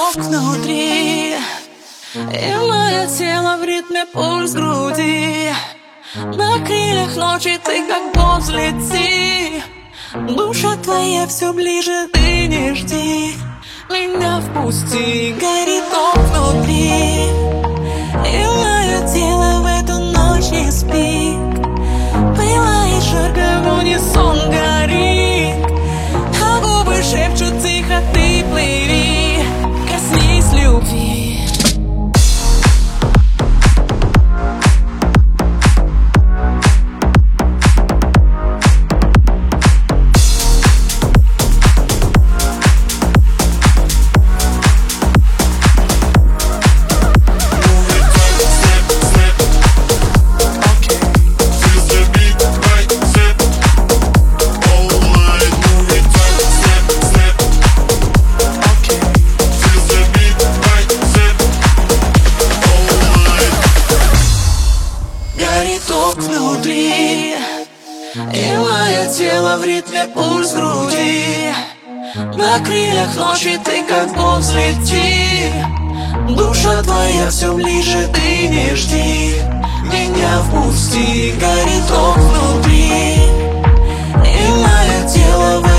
ток внутри, и мое тело в ритме пульс груди. На крыльях ночи ты как бог взлети. Душа твоя все ближе, ты не жди. Меня впусти, горит ток внутри, и мое тело в эту ночь не спит. Пылает жарко, в унисон горит, а губы шепчут тихо: ты плыви, коснись любви. Ток внутри, и мое тело в ритме пульс груди. На крыльях ночи ты как бог взлети. Душа твоя все ближе, ты не жди. Меня впусти, горит ток внутри, и мое тело в